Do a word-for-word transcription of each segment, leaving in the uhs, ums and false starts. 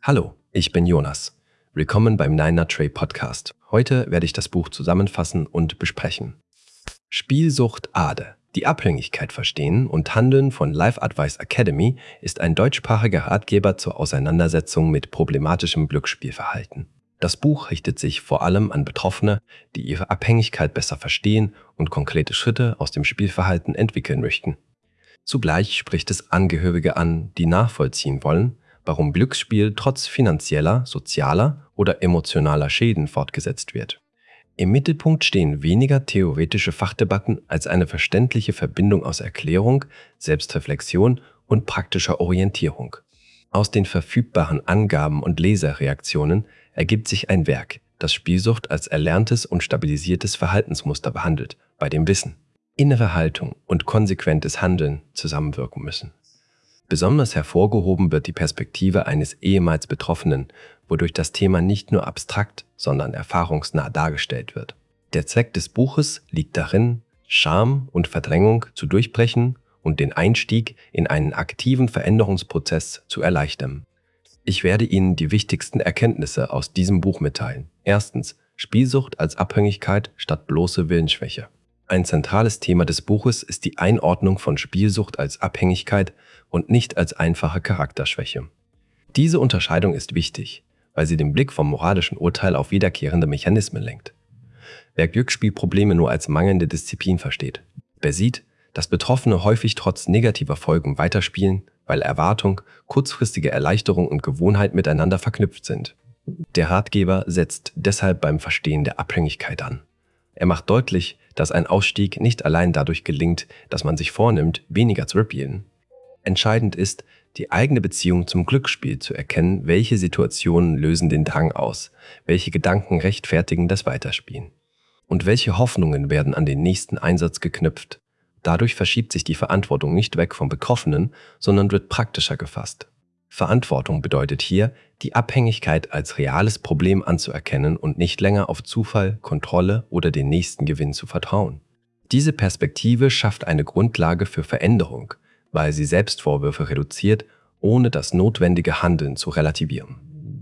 Hallo, ich bin Jonas. Willkommen beim Niner Tray Podcast. Heute werde ich das Buch zusammenfassen und besprechen. Spielsucht Ade. Die Abhängigkeit verstehen und handeln von Life Advice Academy ist ein deutschsprachiger Ratgeber zur Auseinandersetzung mit problematischem Glücksspielverhalten. Das Buch richtet sich vor allem an Betroffene, die ihre Abhängigkeit besser verstehen und konkrete Schritte aus dem Spielverhalten entwickeln möchten. Zugleich spricht es Angehörige an, die nachvollziehen wollen, warum Glücksspiel trotz finanzieller, sozialer oder emotionaler Schäden fortgesetzt wird. Im Mittelpunkt stehen weniger theoretische Fachdebatten als eine verständliche Verbindung aus Erklärung, Selbstreflexion und praktischer Orientierung. Aus den verfügbaren Angaben und Leserreaktionen ergibt sich ein Werk, das Spielsucht als erlerntes und stabilisiertes Verhaltensmuster behandelt, bei dem Wissen, innere Haltung und konsequentes Handeln zusammenwirken müssen. Besonders hervorgehoben wird die Perspektive eines ehemals Betroffenen, wodurch das Thema nicht nur abstrakt, sondern erfahrungsnah dargestellt wird. Der Zweck des Buches liegt darin, Scham und Verdrängung zu durchbrechen und den Einstieg in einen aktiven Veränderungsprozess zu erleichtern. Ich werde Ihnen die wichtigsten Erkenntnisse aus diesem Buch mitteilen. Erstens, Spielsucht als Abhängigkeit statt bloße Willensschwäche. Ein zentrales Thema des Buches ist die Einordnung von Spielsucht als Abhängigkeit und nicht als einfache Charakterschwäche. Diese Unterscheidung ist wichtig, weil sie den Blick vom moralischen Urteil auf wiederkehrende Mechanismen lenkt. Wer Glücksspielprobleme nur als mangelnde Disziplin versteht, wer sieht, dass Betroffene häufig trotz negativer Folgen weiterspielen, weil Erwartung, kurzfristige Erleichterung und Gewohnheit miteinander verknüpft sind. Der Ratgeber setzt deshalb beim Verstehen der Abhängigkeit an. Er macht deutlich, dass ein Ausstieg nicht allein dadurch gelingt, dass man sich vornimmt, weniger zu spielen. Entscheidend ist, die eigene Beziehung zum Glücksspiel zu erkennen, welche Situationen lösen den Drang aus, welche Gedanken rechtfertigen das Weiterspielen und welche Hoffnungen werden an den nächsten Einsatz geknüpft. Dadurch verschiebt sich die Verantwortung nicht weg vom Betroffenen, sondern wird praktischer gefasst. Verantwortung bedeutet hier, die Abhängigkeit als reales Problem anzuerkennen und nicht länger auf Zufall, Kontrolle oder den nächsten Gewinn zu vertrauen. Diese Perspektive schafft eine Grundlage für Veränderung, weil sie Selbstvorwürfe reduziert, ohne das notwendige Handeln zu relativieren.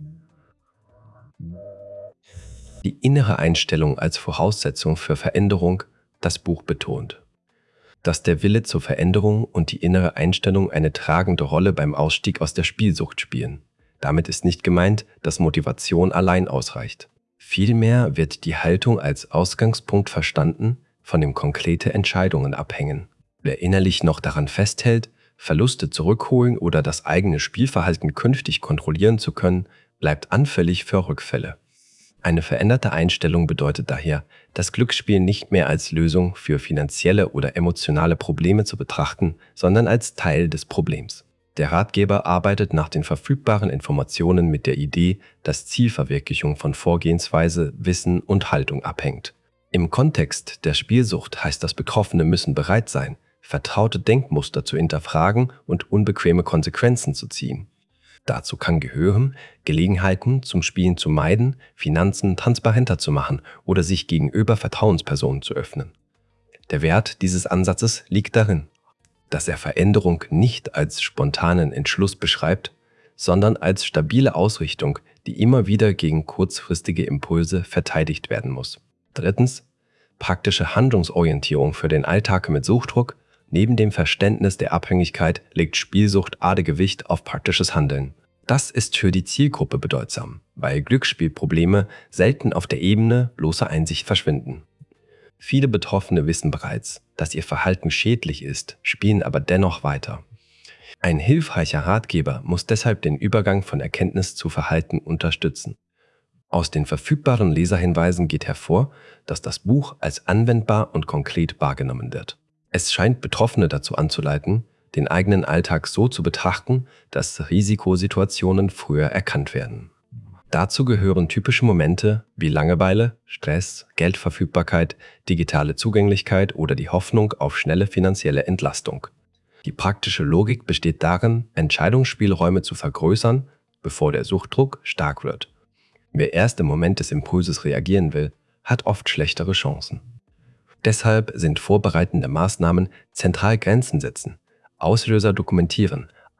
Die innere Einstellung als Voraussetzung für Veränderung, das Buch betont, dass der Wille zur Veränderung und die innere Einstellung eine tragende Rolle beim Ausstieg aus der Spielsucht spielen. Damit ist nicht gemeint, dass Motivation allein ausreicht. Vielmehr wird die Haltung als Ausgangspunkt verstanden, von dem konkrete Entscheidungen abhängen. Wer innerlich noch daran festhält, Verluste zurückholen oder das eigene Spielverhalten künftig kontrollieren zu können, bleibt anfällig für Rückfälle. Eine veränderte Einstellung bedeutet daher, das Glücksspiel nicht mehr als Lösung für finanzielle oder emotionale Probleme zu betrachten, sondern als Teil des Problems. Der Ratgeber arbeitet nach den verfügbaren Informationen mit der Idee, dass Zielverwirklichung von Vorgehensweise, Wissen und Haltung abhängt. Im Kontext der Spielsucht heißt das, Betroffene müssen bereit sein, vertraute Denkmuster zu hinterfragen und unbequeme Konsequenzen zu ziehen. Dazu kann gehören, Gelegenheiten zum Spielen zu meiden, Finanzen transparenter zu machen oder sich gegenüber Vertrauenspersonen zu öffnen. Der Wert dieses Ansatzes liegt darin, dass er Veränderung nicht als spontanen Entschluss beschreibt, sondern als stabile Ausrichtung, die immer wieder gegen kurzfristige Impulse verteidigt werden muss. Drittens, praktische Handlungsorientierung für den Alltag mit Suchtdruck. Neben dem Verständnis der Abhängigkeit legt Spielsucht Ade Gewicht auf praktisches Handeln. Das ist für die Zielgruppe bedeutsam, weil Glücksspielprobleme selten auf der Ebene bloßer Einsicht verschwinden. Viele Betroffene wissen bereits, dass ihr Verhalten schädlich ist, spielen aber dennoch weiter. Ein hilfreicher Ratgeber muss deshalb den Übergang von Erkenntnis zu Verhalten unterstützen. Aus den verfügbaren Leserhinweisen geht hervor, dass das Buch als anwendbar und konkret wahrgenommen wird. Es scheint Betroffene dazu anzuleiten, den eigenen Alltag so zu betrachten, dass Risikosituationen früher erkannt werden. Dazu gehören typische Momente wie Langeweile, Stress, Geldverfügbarkeit, digitale Zugänglichkeit oder die Hoffnung auf schnelle finanzielle Entlastung. Die praktische Logik besteht darin, Entscheidungsspielräume zu vergrößern, bevor der Suchtdruck stark wird. Wer erst im Moment des Impulses reagieren will, hat oft schlechtere Chancen. Deshalb sind vorbereitende Maßnahmen zentral Grenzen setzen, Auslöser dokumentieren,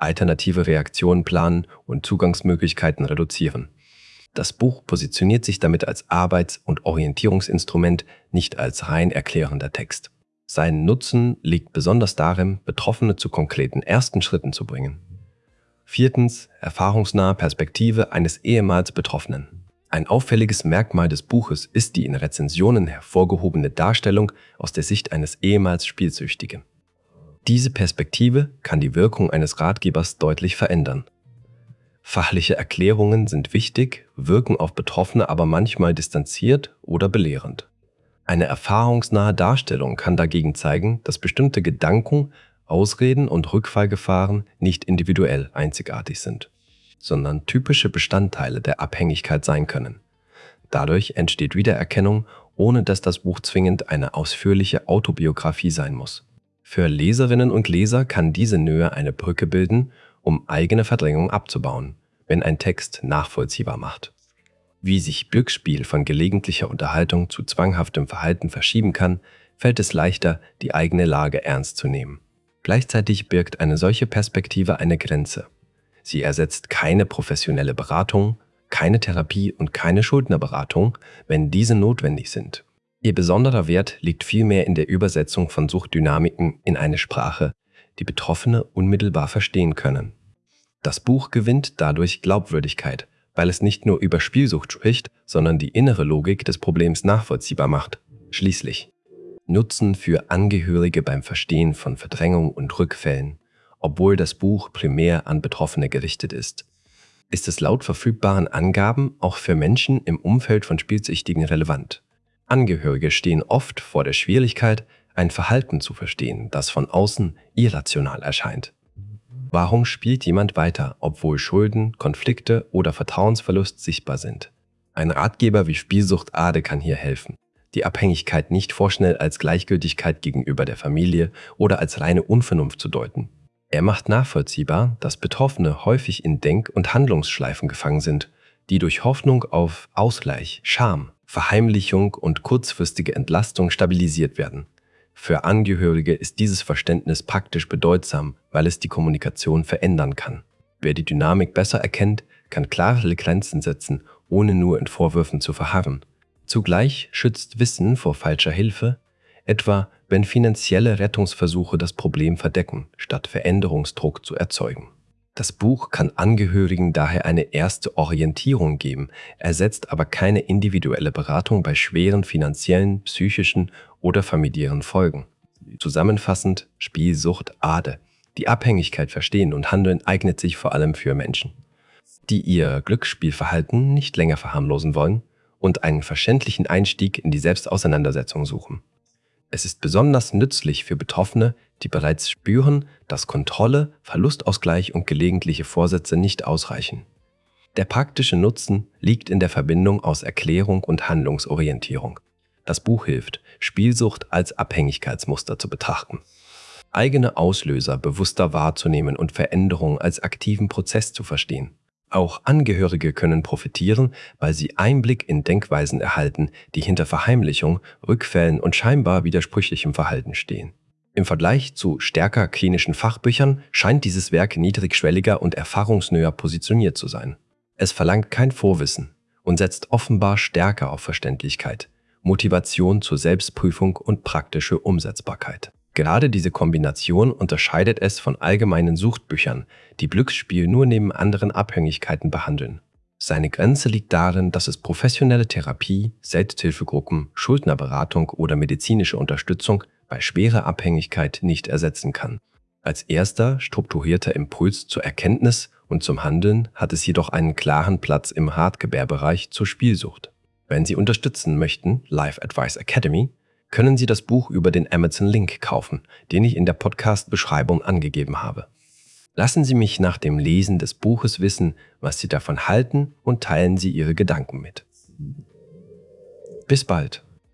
alternative Reaktionen planen und Zugangsmöglichkeiten reduzieren. Das Buch positioniert sich damit als Arbeits- und Orientierungsinstrument, nicht als rein erklärender Text. Sein Nutzen liegt besonders darin, Betroffene zu konkreten ersten Schritten zu bringen. Viertens, erfahrungsnahe Perspektive eines ehemals Betroffenen. Ein auffälliges Merkmal des Buches ist die in Rezensionen hervorgehobene Darstellung aus der Sicht eines ehemals Spielsüchtigen. Diese Perspektive kann die Wirkung eines Ratgebers deutlich verändern. Fachliche Erklärungen sind wichtig, wirken auf Betroffene aber manchmal distanziert oder belehrend. Eine erfahrungsnahe Darstellung kann dagegen zeigen, dass bestimmte Gedanken, Ausreden und Rückfallgefahren nicht individuell einzigartig sind, sondern typische Bestandteile der Abhängigkeit sein können. Dadurch entsteht Wiedererkennung, ohne dass das Buch zwingend eine ausführliche Autobiografie sein muss. Für Leserinnen und Leser kann diese Nähe eine Brücke bilden, um eigene Verdrängung abzubauen, wenn ein Text nachvollziehbar macht. Wie sich Glücksspiel von gelegentlicher Unterhaltung zu zwanghaftem Verhalten verschieben kann, fällt es leichter, die eigene Lage ernst zu nehmen. Gleichzeitig birgt eine solche Perspektive eine Grenze. Sie ersetzt keine professionelle Beratung, keine Therapie und keine Schuldnerberatung, wenn diese notwendig sind. Ihr besonderer Wert liegt vielmehr in der Übersetzung von Suchtdynamiken in eine Sprache, die Betroffene unmittelbar verstehen können. Das Buch gewinnt dadurch Glaubwürdigkeit, weil es nicht nur über Spielsucht spricht, sondern die innere Logik des Problems nachvollziehbar macht. Schließlich Nutzen für Angehörige beim Verstehen von Verdrängung und Rückfällen. Obwohl das Buch primär an Betroffene gerichtet ist, ist es laut verfügbaren Angaben auch für Menschen im Umfeld von Spielsüchtigen relevant. Angehörige stehen oft vor der Schwierigkeit, ein Verhalten zu verstehen, das von außen irrational erscheint. Warum spielt jemand weiter, obwohl Schulden, Konflikte oder Vertrauensverlust sichtbar sind? Ein Ratgeber wie Spielsucht Ade kann hier helfen, die Abhängigkeit nicht vorschnell als Gleichgültigkeit gegenüber der Familie oder als reine Unvernunft zu deuten. Er macht nachvollziehbar, dass Betroffene häufig in Denk- und Handlungsschleifen gefangen sind, die durch Hoffnung auf Ausgleich, Scham, Verheimlichung und kurzfristige Entlastung stabilisiert werden. Für Angehörige ist dieses Verständnis praktisch bedeutsam, weil es die Kommunikation verändern kann. Wer die Dynamik besser erkennt, kann klare Grenzen setzen, ohne nur in Vorwürfen zu verharren. Zugleich schützt Wissen vor falscher Hilfe, etwa wenn finanzielle Rettungsversuche das Problem verdecken, statt Veränderungsdruck zu erzeugen. Das Buch kann Angehörigen daher eine erste Orientierung geben, ersetzt aber keine individuelle Beratung bei schweren finanziellen, psychischen oder familiären Folgen. Zusammenfassend, Spielsucht Ade. Die Abhängigkeit verstehen und handeln eignet sich vor allem für Menschen, die ihr Glücksspielverhalten nicht länger verharmlosen wollen und einen verständlichen Einstieg in die Selbstauseinandersetzung suchen. Es ist besonders nützlich für Betroffene, die bereits spüren, dass Kontrolle, Verlustausgleich und gelegentliche Vorsätze nicht ausreichen. Der praktische Nutzen liegt in der Verbindung aus Erklärung und Handlungsorientierung. Das Buch hilft, Spielsucht als Abhängigkeitsmuster zu betrachten, eigene Auslöser bewusster wahrzunehmen und Veränderungen als aktiven Prozess zu verstehen. Auch Angehörige können profitieren, weil sie Einblick in Denkweisen erhalten, die hinter Verheimlichung, Rückfällen und scheinbar widersprüchlichem Verhalten stehen. Im Vergleich zu stärker klinischen Fachbüchern scheint dieses Werk niedrigschwelliger und erfahrungsnäher positioniert zu sein. Es verlangt kein Vorwissen und setzt offenbar stärker auf Verständlichkeit, Motivation zur Selbstprüfung und praktische Umsetzbarkeit. Gerade diese Kombination unterscheidet es von allgemeinen Suchtbüchern, die Glücksspiel nur neben anderen Abhängigkeiten behandeln. Seine Grenze liegt darin, dass es professionelle Therapie, Selbsthilfegruppen, Schuldnerberatung oder medizinische Unterstützung bei schwerer Abhängigkeit nicht ersetzen kann. Als erster strukturierter Impuls zur Erkenntnis und zum Handeln hat es jedoch einen klaren Platz im Ratgeberbereich zur Spielsucht. Wenn Sie unterstützen möchten, Life Advice Academy, können Sie das Buch über den Amazon-Link kaufen, den ich in der Podcast-Beschreibung angegeben habe. Lassen Sie mich nach dem Lesen des Buches wissen, was Sie davon halten und teilen Sie Ihre Gedanken mit. Bis bald!